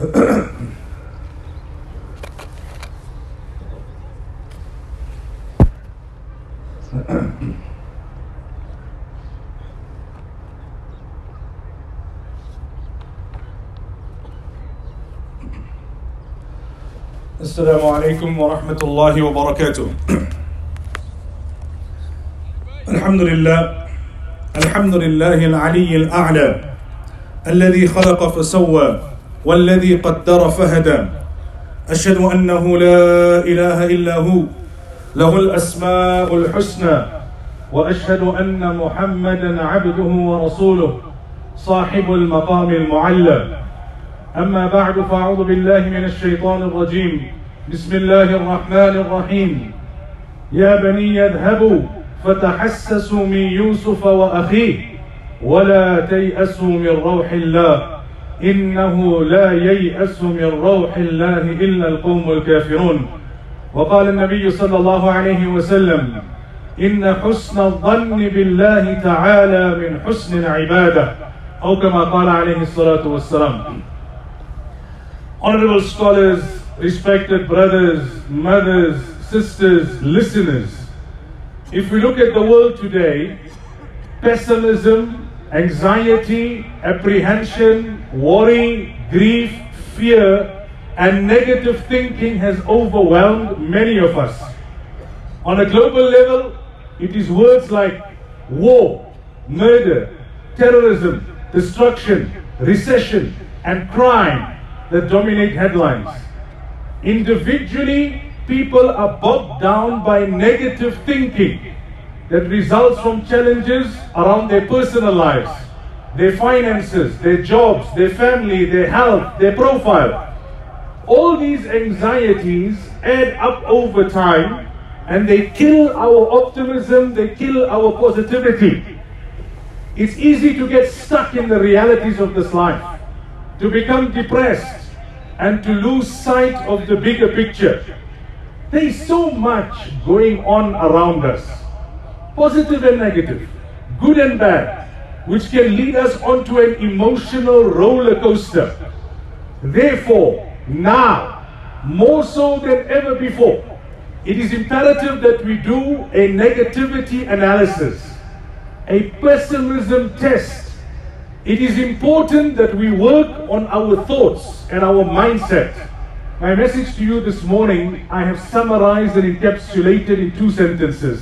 Assalamu alaikum wa rahmatullahi wa barakatuh. Alhamdulillah, alhamdulillahi al-ali al-a'la, alladhi khalaqa fasawwa, walladhi qaddara fahada. Ashhadu annahu la ilaha illa hu, lahu al-asma'u al-husna, wa ashhadu anna Muhammadan abduhu wa rasuluh, sahibu al-maqam al-mu'alla. أما بعد فأعوذ بالله من الشيطان الرجيم بسم الله الرحمن الرحيم يا بني اذهبوا فتحسسوا من يوسف وأخيه ولا تيأسوا من روح الله إنه لا ييأس من روح الله إلا القوم الكافرون. وقال النبي صلى الله عليه وسلم إن حسن الظن بالله تعالى من حسن العبادة أو كما قال عليه الصلاة والسلام. Honorable scholars, respected brothers, mothers, sisters, listeners, if we look at the world today, pessimism, anxiety, apprehension, worry, grief, fear, and negative thinking has overwhelmed many of us. On a global level, it is words like war, murder, terrorism, destruction, recession, and crime that dominate headlines. Individually, people are bogged down by negative thinking that results from challenges around their personal lives, their finances, their jobs, their family, their health, their profile. All these anxieties add up over time and they kill our optimism, they kill our positivity. It's easy to get stuck in the realities of this life, to become depressed, and to lose sight of the bigger picture. There is so much going on around us, positive and negative, good and bad, which can lead us onto an emotional roller coaster. Therefore, now, more so than ever before, it is imperative that we do a negativity analysis, a pessimism test. It is important that we work on our thoughts and our mindset. My message to you this morning, I have summarized and encapsulated in 2 sentences.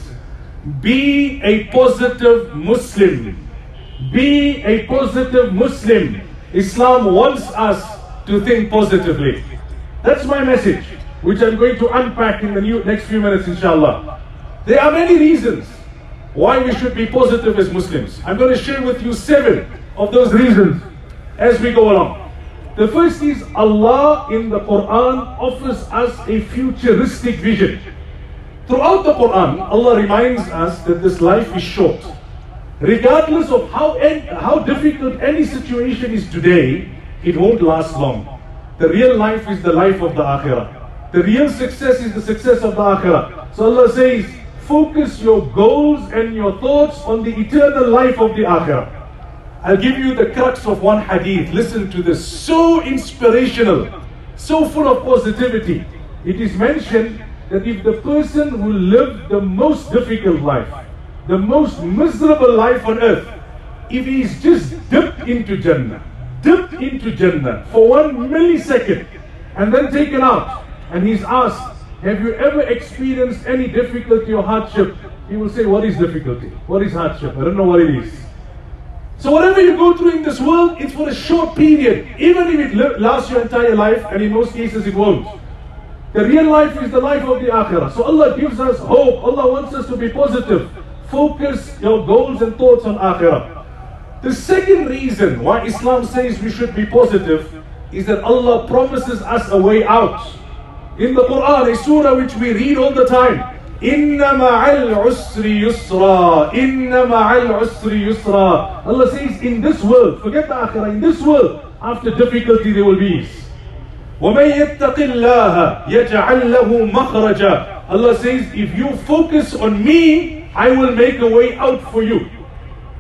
Be a positive Muslim. Be a positive Muslim. Islam wants us to think positively. That's my message, which I'm going to unpack in the next few minutes, inshallah. There are many reasons why we should be positive as Muslims. I'm going to share with you 7 of those reasons as we go along. The first is Allah in the Quran offers us a futuristic vision. Throughout the Quran, Allah reminds us that this life is short. Regardless of how difficult any situation is today, it won't last long. The real life is the life of the Akhirah. The real success is the success of the Akhirah. So Allah says, focus your goals and your thoughts on the eternal life of the Akhirah. I'll give you the crux of one hadith. Listen to this. So inspirational, so full of positivity. It is mentioned that if the person who lived the most difficult life, the most miserable life on earth, if he is just dipped into Jannah for 1 millisecond and then taken out, and he's asked, have you ever experienced any difficulty or hardship? He will say, what is difficulty? What is hardship? I don't know what it is. So whatever you go through in this world, it's for a short period. Even if it lasts your entire life, and in most cases it won't. The real life is the life of the Akhirah. So Allah gives us hope. Allah wants us to be positive. Focus your goals and thoughts on Akhirah. The second reason why Islam says we should be positive is that Allah promises us a way out. In the Quran, a surah which we read all the time, Inna ma'al usri yusra. Inna ma'al usri yusra. Allah says, in this world, forget the Akhirah, in this world, after difficulty there will be ease. وَمَن يَتَّقِ اللَّهَ يَجْعَلْ لَهُ مَخْرَجًا. Allah says, if you focus on me, I will make a way out for you.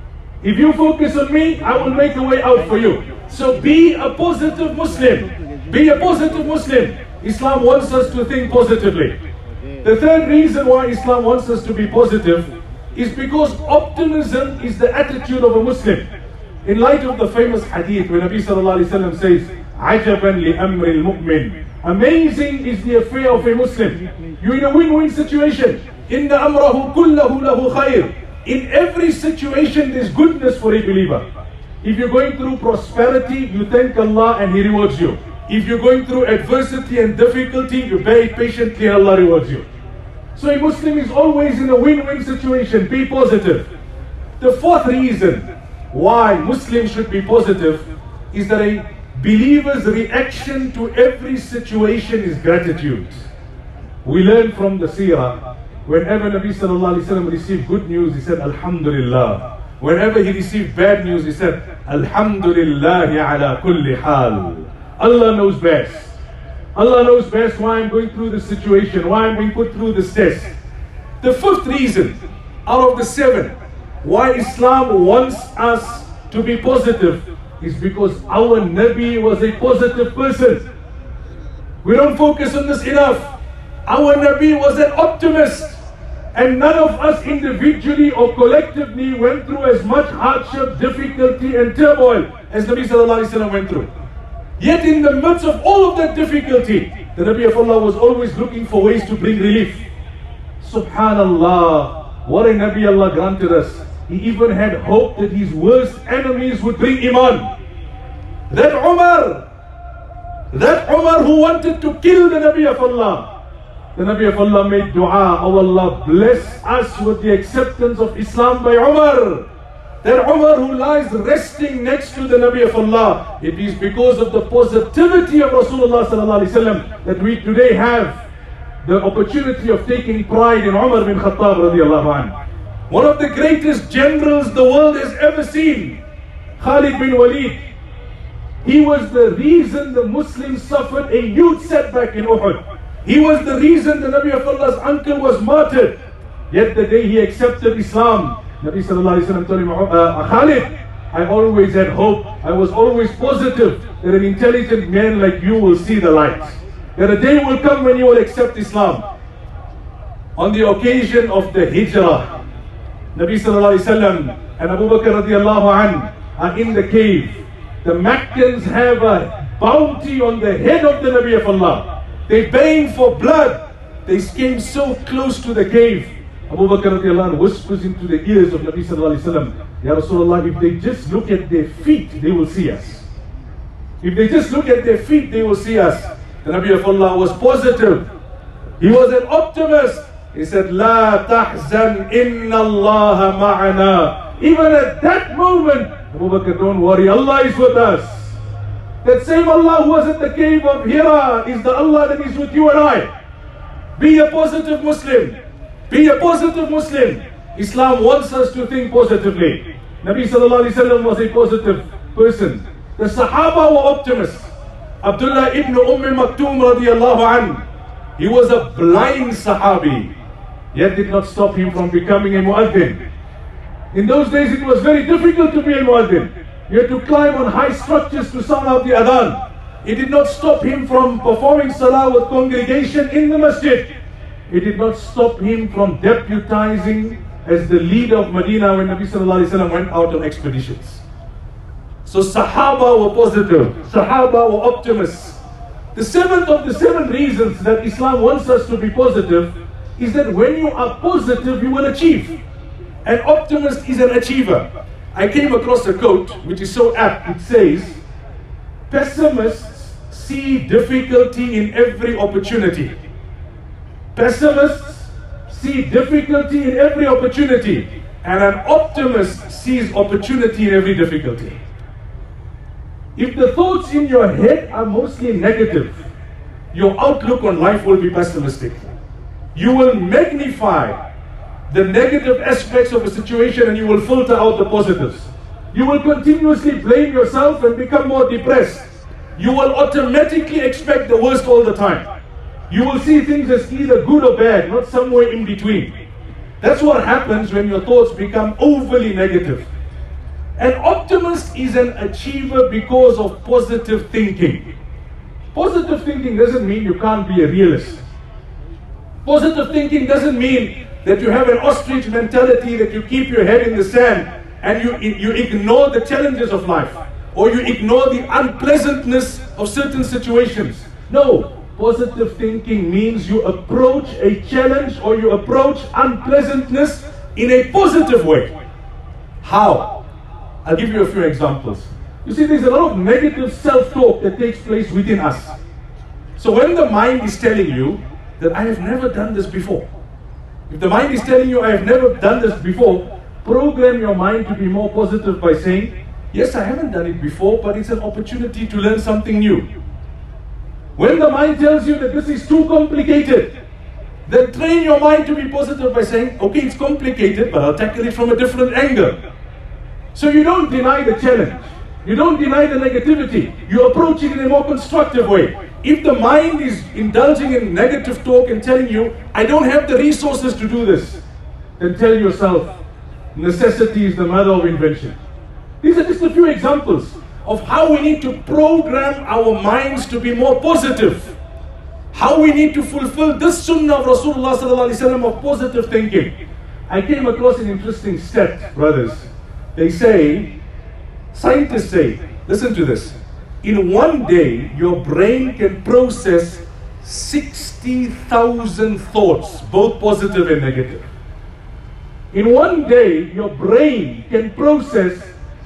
If you focus on me, I will make a way out for you. So be a positive Muslim. Be a positive Muslim. Islam wants us to think positively. The third reason why Islam wants us to be positive is because optimism is the attitude of a Muslim. In light of the famous hadith where Nabi sallallahu alaihi wasallam says, "Ajaban li amri al-mu'min." Amazing is the affair of a Muslim. You're in a win-win situation. Inna amrahu kullahu lahu khair. In every situation there's goodness for a believer. If you're going through prosperity, you thank Allah and He rewards you. If you're going through adversity and difficulty, you bear it patiently and Allah rewards you. So a Muslim is always in a win-win situation. Be positive. The fourth reason why Muslims should be positive is that a believer's reaction to every situation is gratitude. We learn from the seerah, whenever Nabi sallallahu alaihi wasallam received good news, he said, Alhamdulillah. Whenever he received bad news, he said, Alhamdulillahi ala kulli hal. Allah knows best. Allah knows best why I'm going through this situation, why I'm being put through this test. The fifth reason out of the seven why Islam wants us to be positive is because our Nabi was a positive person. We don't focus on this enough. Our Nabi was an optimist. And none of us individually or collectively went through as much hardship, difficulty and turmoil as Nabi sallallahu alaihi wasallam went through. Yet in the midst of all of that difficulty, the Nabi of Allah was always looking for ways to bring relief. Subhanallah, what a Nabi Allah granted us. He even had hope that his worst enemies would bring Iman. That Umar who wanted to kill the Nabi of Allah, the Nabi of Allah made dua, oh Allah bless us with the acceptance of Islam by Umar. That Umar who lies resting next to the Nabi of Allah, it is because of the positivity of Rasulullah sallallahu alaihi wasallam that we today have the opportunity of taking pride in Umar bin Khattab radiallahu anhu. One of the greatest generals the world has ever seen, Khalid bin Walid. He was the reason the Muslims suffered a huge setback in Uhud. He was the reason the Nabi of Allah's uncle was martyred. Yet the day he accepted Islam, Nabi sallallahu alaihi wasallam told him, Khalid, I always had hope. I was always positive that an intelligent man like you will see the light. That a day will come when you will accept Islam. On the occasion of the Hijrah, Nabi sallallahu alaihi wasallam and Abu Bakr radiallahu anhu are in the cave. The Meccans have a bounty on the head of the Nabi of Allah. They're baying for blood. They came so close to the cave. Abu Bakr radiallahu anhu whispers into the ears of Nabi sallallahu alaihi wasallam, Ya Rasulullah, if they just look at their feet, they will see us. If they just look at their feet, they will see us. The Nabi of Allah was positive. He was an optimist. He said, La tahzan inna Allah ma'ana. Even at that moment, Abu Bakr, don't worry, Allah is with us. That same Allah who was at the cave of Hira is the Allah that is with you and I. Be a positive Muslim. Be a positive Muslim. Islam wants us to think positively. Nabi sallallahu alaihi wasallam was a positive person. The Sahaba were optimists. Abdullah ibn Maktoum radiallahu anhu, he was a blind Sahabi, yet did not stop him from becoming a muaddin. In those days it was very difficult to be a muaddin. You had to climb on high structures to sound out the adhan. It did not stop him from performing salah with congregation in the masjid. It did not stop him from deputizing as the leader of Medina when Nabi sallallahu alaihi wasallam went out on expeditions. So Sahaba were positive, Sahaba were optimists. The seventh of the seven reasons that Islam wants us to be positive is that when you are positive, you will achieve. An optimist is an achiever. I came across a quote which is so apt. It says, pessimists see difficulty in every opportunity. Pessimists see difficulty in every opportunity, and an optimist sees opportunity in every difficulty. If the thoughts in your head are mostly negative, your outlook on life will be pessimistic. You will magnify the negative aspects of a situation and you will filter out the positives. You will continuously blame yourself and become more depressed. You will automatically expect the worst all the time. You will see things as either good or bad, not somewhere in between. That's what happens when your thoughts become overly negative. An optimist is an achiever because of positive thinking. Positive thinking doesn't mean you can't be a realist. Positive thinking doesn't mean that you have an ostrich mentality, that you keep your head in the sand and you ignore the challenges of life, or you ignore the unpleasantness of certain situations. No, positive thinking means you approach a challenge or you approach unpleasantness in a positive way. How? I'll give you a few examples. You see, there's a lot of negative self-talk that takes place within us. So when the mind is telling you that I have never done this before, if the mind is telling you I have never done this before, program your mind to be more positive by saying, yes, I haven't done it before, but it's an opportunity to learn something new. When the mind tells you that this is too complicated, then train your mind to be positive by saying, okay, it's complicated, but I'll tackle it from a different angle. So you don't deny the challenge. You don't deny the negativity. You approach it in a more constructive way. If the mind is indulging in negative talk and telling you, I don't have the resources to do this, then tell yourself, necessity is the mother of invention. These are just a few examples of how we need to program our minds to be more positive. How we need to fulfill this sunnah of Rasulullah sallallahu alaihi wasallam of positive thinking. I came across an interesting stat, brothers. They say, scientists say, listen to this. In one day, your brain can process 60,000 thoughts, both positive and negative. In one day, your brain can process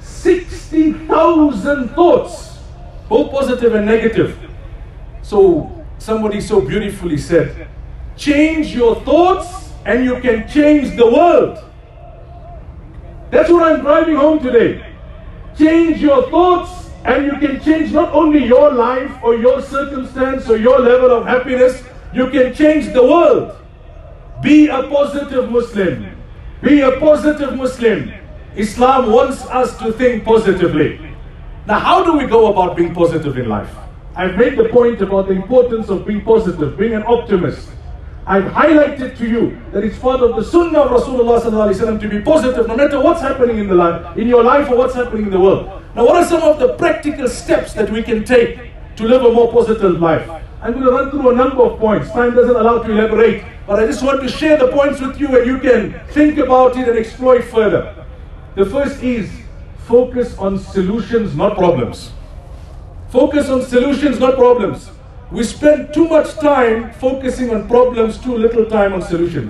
60,000 thoughts, both positive and negative. So, somebody so beautifully said, change your thoughts and you can change the world. That's what I'm driving home today. Change your thoughts and you can change not only your life or your circumstance or your level of happiness, you can change the world. Be a positive Muslim. Be a positive Muslim. Islam wants us to think positively. Now, how do we go about being positive in life? I've made the point about the importance of being positive, being an optimist. I've highlighted to you that it's part of the sunnah of Rasulullah sallallahu alaihi wasallam to be positive, no matter what's happening in the life, in your life or what's happening in the world. Now, what are some of the practical steps that we can take to live a more positive life? I'm going to run through a number of points. Time doesn't allow to elaborate, but I just want to share the points with you and you can think about it and explore it further. The first is focus on solutions, not problems. Focus on solutions, not problems. We spend too much time focusing on problems, too little time on solutions.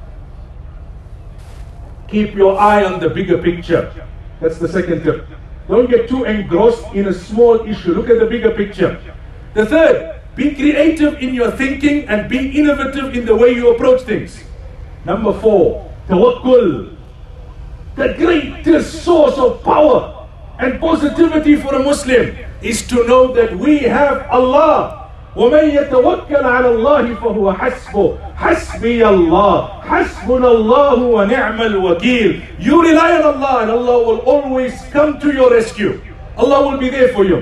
Keep your eye on the bigger picture. That's the second tip. Don't get too engrossed in a small issue. Look at the bigger picture. The third, be creative in your thinking and be innovative in the way you approach things. Number 4, tawakkul. The greatest source of power and positivity for a Muslim is to know that we have Allah. وَمَنْ يَتَوَكَّلْ عَلَى اللَّهِ فَهُوَ حَسْبُهُ حَسْبِيَ اللَّهُ حَسْبُنَا اللَّهُ وَنِعْمَ الْوَكِيلُ. You rely on Allah and Allah will always come to your rescue. Allah will be there for you.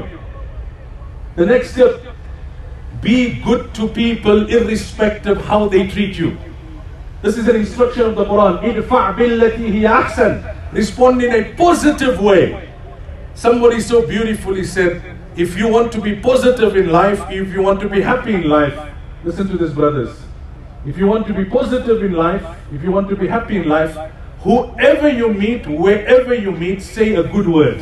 The next step, be good to people irrespective of how they treat you. This is an instruction of the Quran. إِدْفَعْ بِالَّتِي هِيَ أَحْسَنُ. Respond in a positive way. Somebody so beautifully said, if you want to be positive in life, if you want to be happy in life, listen to this, brothers. If you want to be positive in life, if you want to be happy in life, whoever you meet, wherever you meet, say a good word.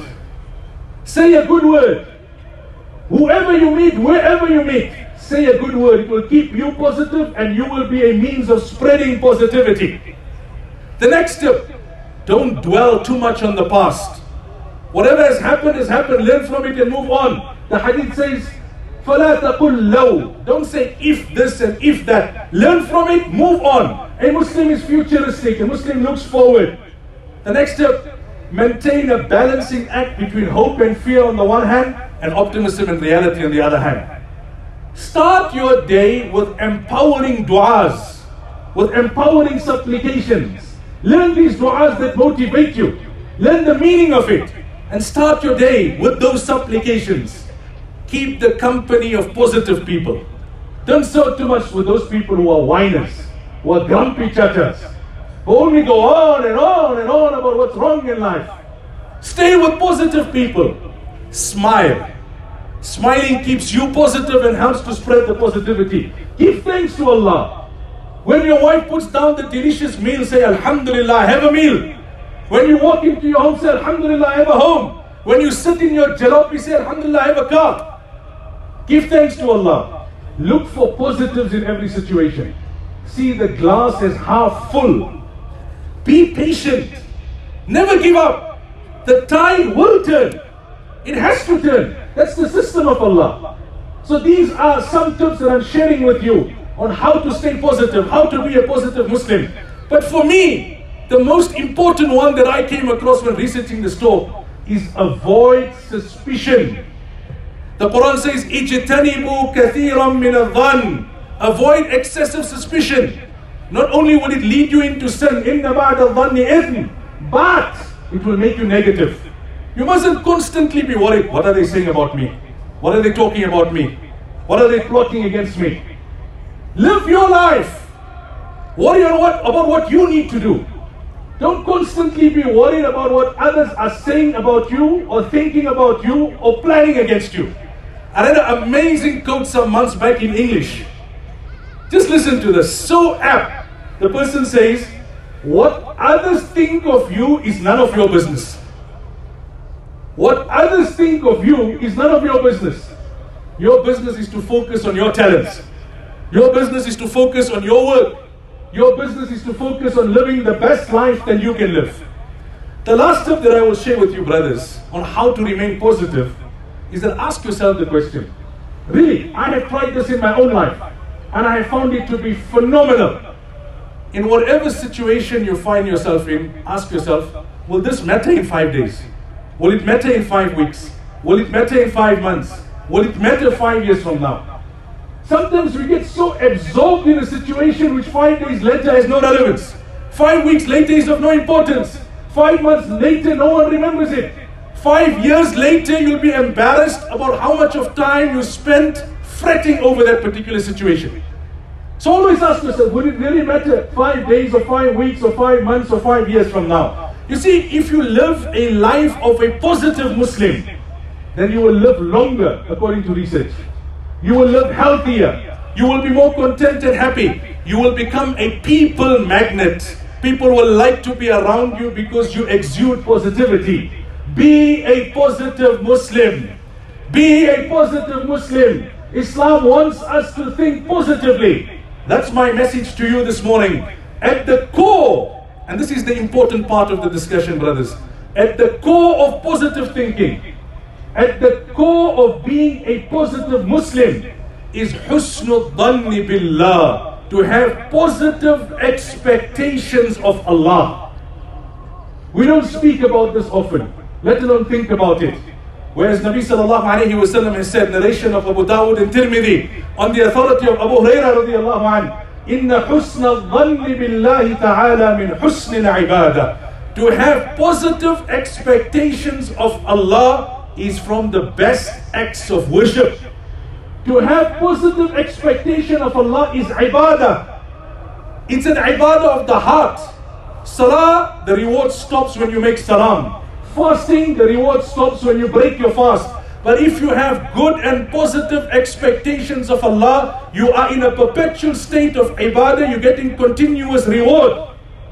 Say a good word. Whoever you meet, wherever you meet, say a good word. It will keep you positive and you will be a means of spreading positivity. The next step, don't dwell too much on the past. Whatever has happened, learn from it and move on. The hadith says, فَلَا تَقُلْ لَوْ. Don't say if this and if that. Learn from it, move on. A Muslim is futuristic. A Muslim looks forward. The next step, maintain a balancing act between hope and fear on the one hand and optimism and reality on the other hand. Start your day with empowering du'as, with empowering supplications. Learn these du'as that motivate you. Learn the meaning of it. And start your day with those supplications. Keep the company of positive people. Don't sow too much with those people who are whiners, who are grumpy chatters, who only go on and on and on about what's wrong in life. Stay with positive people. Smile. Smiling keeps you positive and helps to spread the positivity. Give thanks to Allah. When your wife puts down the delicious meal, say Alhamdulillah, have a meal. When you walk into your home, say Alhamdulillah, have a home. When you sit in your jalopy, say Alhamdulillah, have a car. Give thanks to Allah. Look for positives in every situation. See the glass as half full. Be patient. Never give up. The tide will turn. It has to turn. That's the system of Allah. So these are some tips that I'm sharing with you on how to stay positive, how to be a positive Muslim. But for me, the most important one that I came across when researching the store is avoid suspicion. The Quran says, "Ijtanibu kathiran min adh-dhann." Avoid excessive suspicion. Not only will it lead you into sin, inna ba'da adh-dhanni ithm, but it will make you negative. You mustn't constantly be worried. What are they saying about me? What are they talking about me? What are they plotting against me? Live your life. Worry about what you need to do. Don't constantly be worried about what others are saying about you or thinking about you or planning against you. I read an amazing quote some months back in English. Just listen to this. So apt. The person says, what others think of you is none of your business. What others think of you is none of your business. Your business is to focus on your talents. Your business is to focus on your work. Your business is to focus on living the best life that you can live. The last tip that I will share with you, brothers, on how to remain positive is that ask yourself the question. Really, I have tried this in my own life and I have found it to be phenomenal. In whatever situation you find yourself in, ask yourself, will this matter in 5 days? Will it matter in 5 weeks? Will it matter in 5 months? Will it matter 5 years from now? Sometimes we get so absorbed in a situation which 5 days later has no relevance. 5 weeks later is of no importance. 5 months later, no one remembers it. 5 years later, you'll be embarrassed about how much of time you spent fretting over that particular situation. So always ask yourself, would it really matter 5 days or 5 weeks or 5 months or 5 years from now? You see, if you live a life of a positive Muslim, then you will live longer according to research. You will live healthier. You will be more content and happy. You will become a people magnet. People will like to be around you because you exude positivity. Be a positive Muslim. Be a positive Muslim. Islam wants us to think positively. That's my message to you this morning. At the core, and this is the important part of the discussion, brothers, at the core of positive thinking, at the core of being a positive Muslim is husnul dhanni billah, to have positive expectations of Allah. We don't speak about this often, let alone think about it. Whereas Nabi sallallahu alayhi wa sallam has said, narration of Abu Dawud and Tirmidhi, on the authority of Abu Hurairah radiyallahu anhu, Inna husna dhanni billahi ta'ala min husnil ibadah. To have positive expectations of Allah is from the best acts of worship. To have positive expectation of Allah is ibadah. It's an ibadah of the heart. Salah, the reward stops when you make salam. Fasting, the reward stops when you break your fast. But if you have good and positive expectations of Allah, you are in a perpetual state of ibadah, you're getting continuous reward.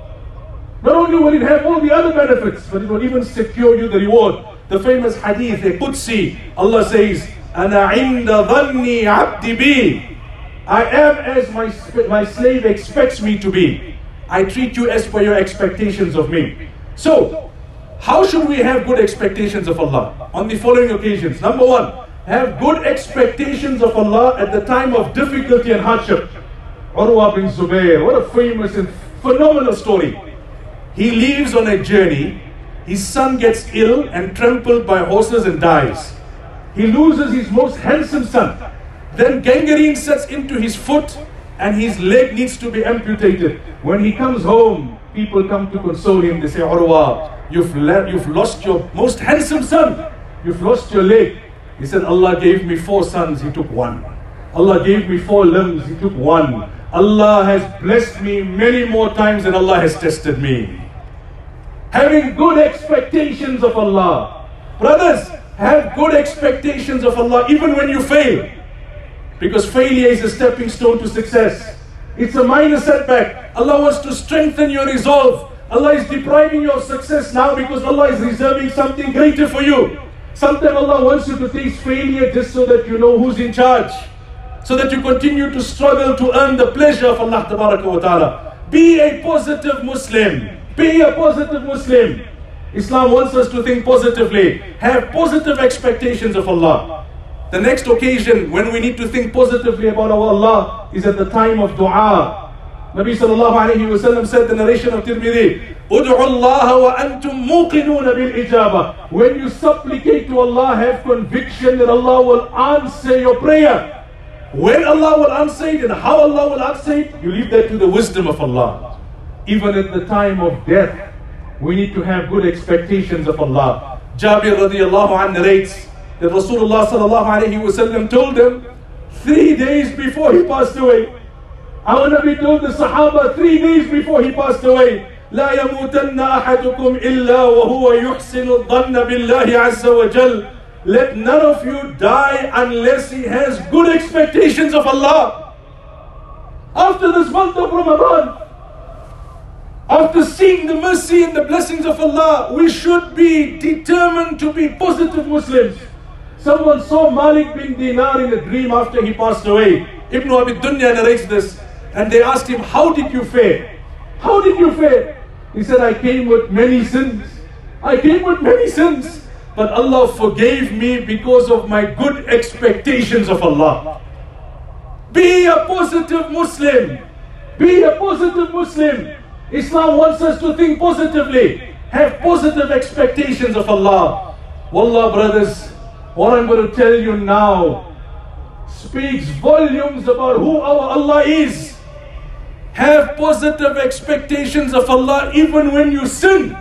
Not only will it have all the other benefits, but it will even secure you the reward. The famous hadith, a Qudsi, Allah says, Ana inda dhanni abdi bi. I am as my slave expects me to be. I treat you as per your expectations of me. So, how should we have good expectations of Allah? On the following occasions. Number one, have good expectations of Allah at the time of difficulty and hardship. Urwa bin Zubair, what a famous and phenomenal story. He leaves on a journey, his son gets ill and trampled by horses and dies. He loses his most handsome son. Then gangrene sets into his foot and his leg needs to be amputated. When he comes home, people come to console him. They say, Urwa, you've lost your most handsome son. You've lost your leg. He said, Allah gave me 4 sons, he took 1. Allah gave me 4 limbs, he took 1. Allah has blessed me many more times than Allah has tested me. Having good expectations of Allah. Brothers, Have good expectations of Allah even when you fail. Because failure is a stepping stone to success. It's a minor setback. Allah wants to strengthen your resolve. Allah is depriving you of success now because Allah is reserving something greater for you. Sometimes Allah wants you to taste failure just so that you know who's in charge. So that you continue to struggle to earn the pleasure of Allah Ta'ala. Be a positive Muslim. Be a positive Muslim. Islam wants us to think positively. Have positive expectations of Allah. The next occasion when we need to think positively about our Allah is at the time of dua. Nabi sallallahu alayhi wa sallam said, the narration of Tirmidhi, Ud'u Allah wa antum muqinuna bil ijaba. When you supplicate to Allah, have conviction that Allah will answer your prayer. When Allah will answer it and how Allah will answer it, you leave that to the wisdom of Allah. Even at the time of death, we need to have good expectations of Allah. Jabir radiallahu anhu narrates that Rasulullah sallallahu alayhi wa sallam told them 3 days before he passed away. Our Nabi told the Sahaba 3 days before he passed away, لا يموتن أحدكم إلا وهو يحسن الظن بالله عز وجل. Let none of you die unless he has good expectations of Allah. After this month of Ramadan, after seeing the mercy and the blessings of Allah, we should be determined to be positive Muslims. Someone saw Malik bin Dinar in a dream after he passed away. Ibn Abi Dunya narrates this. And they asked him, how did you fare? How did you fare? He said, I came with many sins. I came with many sins. But Allah forgave me because of my good expectations of Allah. Be a positive Muslim. Be a positive Muslim. Islam wants us to think positively. Have positive expectations of Allah. Wallah, brothers, what I'm going to tell you now speaks volumes about who our Allah is. Have positive expectations of Allah even when you sin.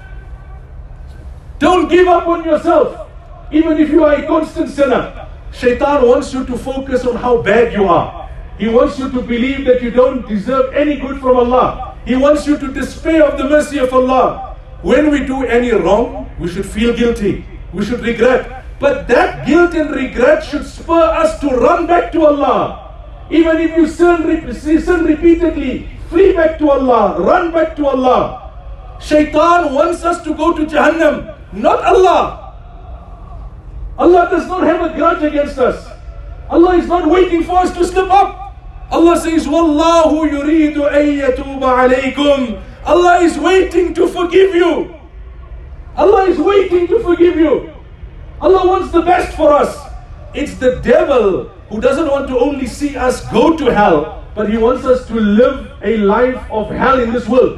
Don't give up on yourself, even if you are a constant sinner. Shaitan wants you to focus on how bad you are. He wants you to believe that you don't deserve any good from Allah. He wants you to despair of the mercy of Allah. When we do any wrong, we should feel guilty. We should regret. But that guilt and regret should spur us to run back to Allah. Even if you sin repeatedly, flee back to Allah, run back to Allah. Shaitan wants us to go to Jahannam, not Allah. Allah does not have a grudge against us. Allah is not waiting for us to slip up. Allah says, Wallahu yuridu an yatuba alaykum. Allah is waiting to forgive you. Allah is waiting to forgive you. Allah wants the best for us. It's the devil who doesn't want to only see us go to hell, but he wants us to live a life of hell in this world.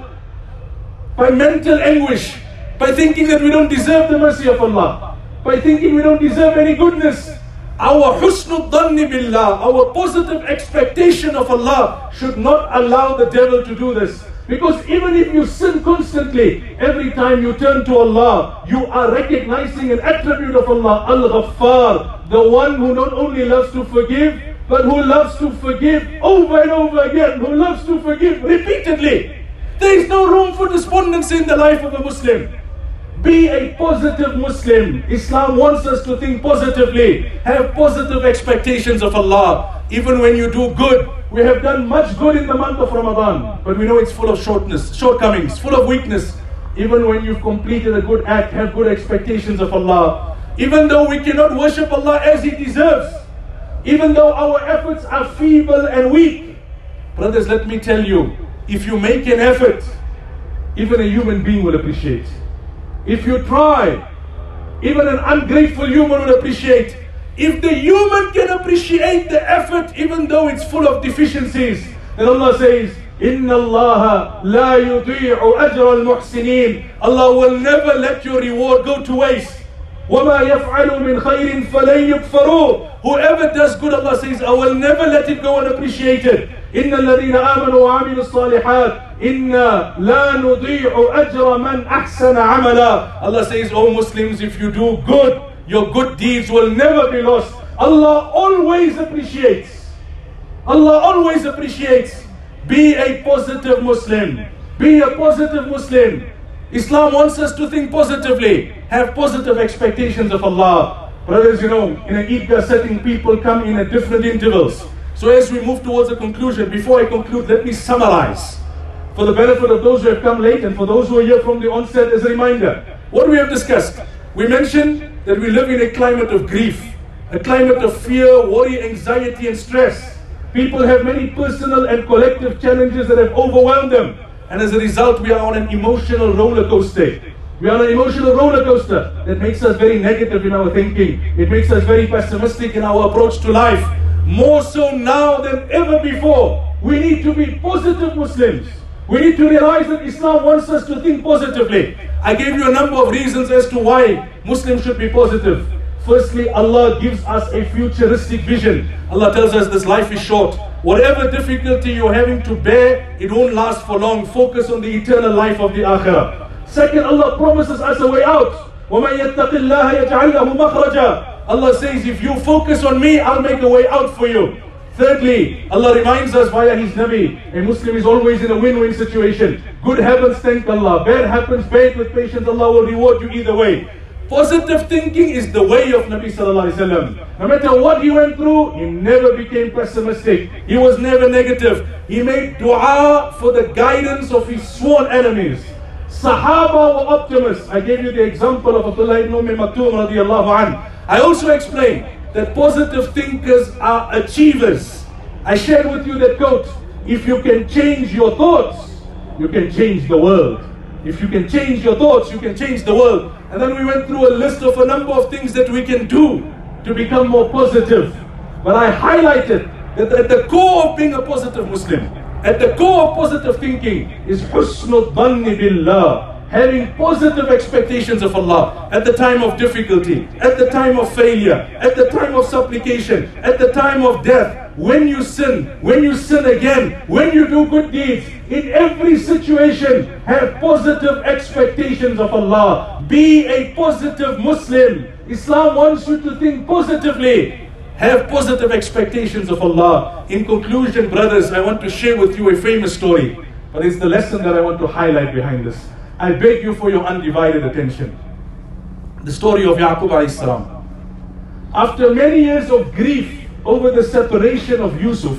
By mental anguish, by thinking that we don't deserve the mercy of Allah, by thinking we don't deserve any goodness. Our husnul dhanni billah, our positive expectation of Allah should not allow the devil to do this. Because even if you sin constantly, every time you turn to Allah, you are recognizing an attribute of Allah, Al-Ghaffar, the one who not only loves to forgive, but who loves to forgive over and over again, who loves to forgive repeatedly. There is no room for despondency in the life of a Muslim. Be a positive Muslim. Islam wants us to think positively, have positive expectations of Allah. Even when you do good, we have done much good in the month of Ramadan, but we know it's full of shortcomings, full of weakness. Even when you've completed a good act, have good expectations of Allah. Even though we cannot worship Allah as He deserves, even though our efforts are feeble and weak, brothers, let me tell you, if you make an effort, even a human being will appreciate. If you try, even an ungrateful human will appreciate. If the human can appreciate the effort, even though it's full of deficiencies, then Allah says, Inna Allah la yudi'u ajra al-muhsinin. Allah will never let your reward go to waste. وَمَا يَفْعَلُ مِنْ خَيْرٍ فَلَنْ يُكْفَرُوا. Whoever does good, Allah says, I will never let it go unappreciated. إِنَّ الَّذِينَ آمَنُوا وَعَمِلُوا الصَّالِحَاتِ إِنَّا لَا نُضِيعُ أَجْرَ مَنْ أَحْسَنَ عَمَلًا. Allah says, O Muslims, if you do good, your good deeds will never be lost. Allah always appreciates. Allah always appreciates. Be a positive Muslim. Be a positive Muslim. Islam wants us to think positively, have positive expectations of Allah. Brothers, you know, in an Eidgah setting, people come in at different intervals. So as we move towards a conclusion, before I conclude, let me summarize. For the benefit of those who have come late and for those who are here from the onset, as a reminder, what we have discussed. We mentioned that we live in a climate of grief, a climate of fear, worry, anxiety and stress. People have many personal and collective challenges that have overwhelmed them. And as a result, we are on an emotional roller coaster. We are on an emotional roller coaster that makes us very negative in our thinking. It makes us very pessimistic in our approach to life. More so now than ever before, we need to be positive Muslims. We need to realize that Islam wants us to think positively. I gave you a number of reasons as to why Muslims should be positive. Firstly, Allah gives us a futuristic vision. Allah tells us this life is short. Whatever difficulty you're having to bear, it won't last for long. Focus on the eternal life of the Akhirah. Second, Allah promises us a way out. وَمَن يَتَّقِ اللَّهَ يَجْعَلْ لَهُ مَخْرَجًا. Allah says, if you focus on me, I'll make a way out for you. Thirdly, Allah reminds us via His Nabi, a Muslim is always in a win-win situation. Good happens, thank Allah. Bad happens, bear it with patience. Allah will reward you either way. Positive thinking is the way of Nabi Sallallahu Alaihi Wasallam. No matter what he went through, he never became pessimistic. He was never negative. He made dua for the guidance of his sworn enemies. Sahaba were optimists. I gave you the example of Abdullah ibn Maktoum radiallahu anh. I also explained that positive thinkers are achievers. I shared with you that quote, if you can change your thoughts, you can change the world. If you can change your thoughts, you can change the world. And then we went through a list of a number of things that we can do to become more positive. But I highlighted that at the core of being a positive Muslim, at the core of positive thinking is husnul dhanni billah. Having positive expectations of Allah at the time of difficulty, at the time of failure, at the time of supplication, at the time of death, when you sin again, when you do good deeds, in every situation, have positive expectations of Allah. Be a positive Muslim. Islam wants you to think positively. Have positive expectations of Allah. In conclusion, brothers, I want to share with you a famous story, but it's the lesson that I want to highlight behind this. I beg you for your undivided attention. The story of Yaqub alayhi salam. After many years of grief over the separation of Yusuf,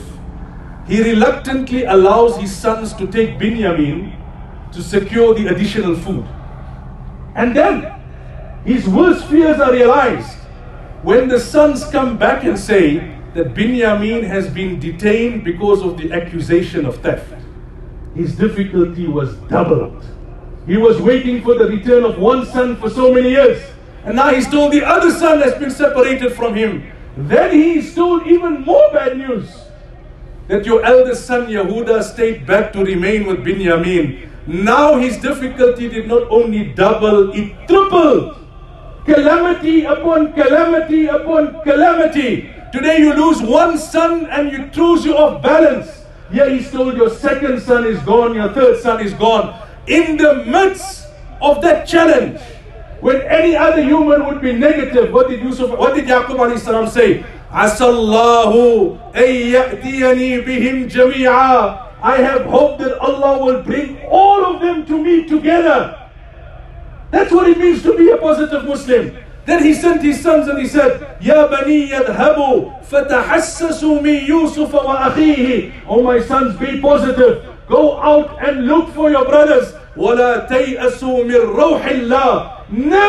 he reluctantly allows his sons to take Binyamin to secure the additional food. And then his worst fears are realized when the sons come back and say that Binyamin has been detained because of the accusation of theft. His difficulty was doubled. He was waiting for the return of one son for so many years. And now he's told the other son has been separated from him. Then he is told even more bad news. That your eldest son Yehuda stayed back to remain with Binyamin. Now his difficulty did not only double, it tripled. Calamity upon calamity upon calamity. Today you lose one son and it throws you off balance. Here he's told your second son is gone, your third son is gone. In the midst of that challenge, when any other human would be negative, what did Yaqub alayhi salam say? Asallahu ay ya'tiyani bihim jami'a. I have hope that Allah will bring all of them to me together. That's what it means to be a positive Muslim. Then he sent his sons and he said, Ya bani yadhabu fatahassasu min Yusuf wa akhihi. Oh my sons, be positive. Go out and look for your brothers. وَلَا تَيْأَسُوا مِنْ رَوْحِ اللَّهِ.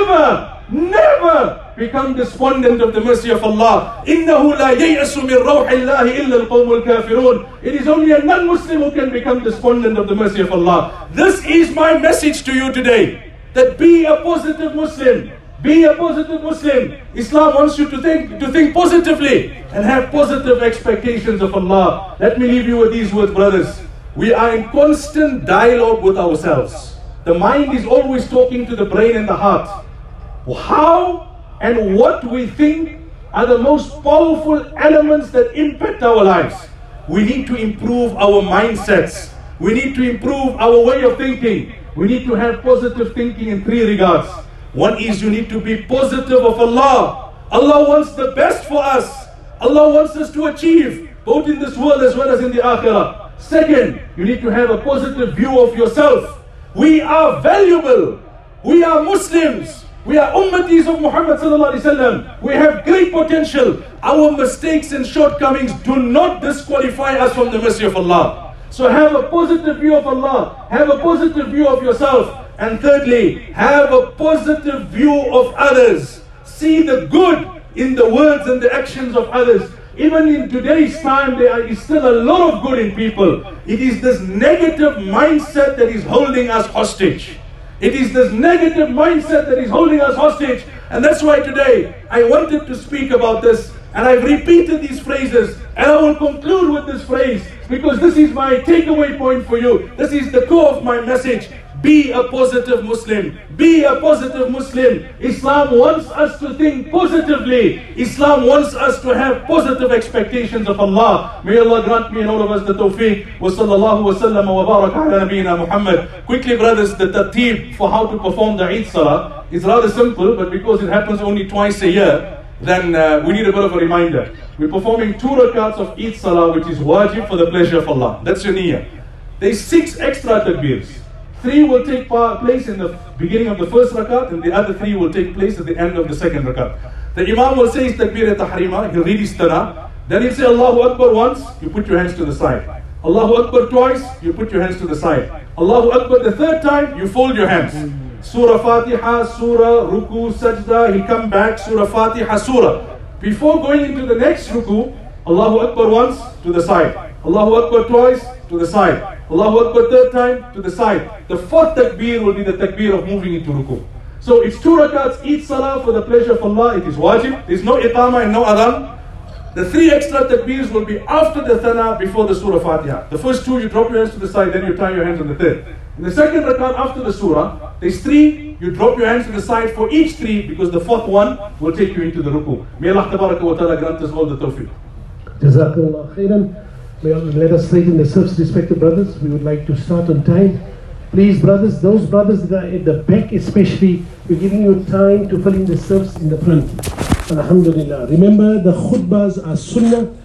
Never become despondent of the mercy of Allah. إِنَّهُ لَا يَيْأَسُ مِنْ رَوْحِ اللَّهِ إِلَّا الْقَوْمُ الْكَافِرُونَ. It is only a non-Muslim who can become despondent of the mercy of Allah. This is my message to you today. That be a positive Muslim. Be a positive Muslim. Islam wants you to think positively and have positive expectations of Allah. Let me leave you with these words, brothers. We are in constant dialogue with ourselves. The mind is always talking to the brain and the heart. How and what we think are the most powerful elements that impact our lives. We need to improve our mindsets. We need to improve our way of thinking. We need to have positive thinking in three regards. One is you need to be positive of Allah. Allah wants the best for us. Allah wants us to achieve, both in this world as well as in the Akhirah. Second, you need to have a positive view of yourself. We are valuable. We are Muslims. We are ummatis of Muhammad sallallahu alaihi wasallam. We have great potential. Our mistakes and shortcomings do not disqualify us from the mercy of Allah. So have a positive view of Allah. Have a positive view of yourself. And thirdly, have a positive view of others. See the good in the words and the actions of others. Even in today's time, there is still a lot of good in people. It is this negative mindset that is holding us hostage. It is this negative mindset that is holding us hostage. And that's why today I wanted to speak about this. And I've repeated these phrases. And I will conclude with this phrase, because this is my takeaway point for you. This is the core of my message. Be a positive Muslim. Be a positive Muslim. Islam wants us to think positively. Islam wants us to have positive expectations of Allah. May Allah grant me and all of us the tawfiq. Wa sallallahu wa sallam wa baraka ala nabiyyina Muhammad. Quickly brothers, the tarteeb for how to perform the Eid Salah is rather simple, but because it happens only twice a year, then we need a bit of a reminder. We're performing 2 rakats of Eid Salah, which is wajib for the pleasure of Allah. That's your niyyah. There's 6 extra takbirs. 3 will take place in the beginning of the first rakat, and the other 3 will take place at the end of the second rakat. The Imam will say his takbir tahrima, he'll read his tana, then he'll say Allahu Akbar once, you put your hands to the side. Allahu Akbar twice, you put your hands to the side. Allahu Akbar the third time, you fold your hands. Surah Fatiha, Surah, Ruku, Sajda, he'll come back, Surah Fatiha, Surah. Before going into the next Ruku, Allahu Akbar once, to the side. Allahu Akbar twice, to the side. Allahu Akbar third time, to the side. The fourth takbir will be the takbir of moving into ruku. So it's 2 rakats, each salah for the pleasure of Allah. It is wajib. There's no iqama and no adhan. The 3 extra takbirs will be after the thana, before the surah Fatiha. The first 2 you drop your hands to the side, then you tie your hands on the third. In the second rakat after the surah, there's 3, you drop your hands to the side for each 3, because the fourth one will take you into the ruku. May Allah tabaraka wa ta'ala grant us all the tawfiq. Jazakallah khairan. Let us straighten the safs, respected brothers. We would like to start on time. Please brothers, those brothers that are at the back especially, we're giving you time to fill in the safs in the front. Alhamdulillah. Remember, the khutbahs are sunnah.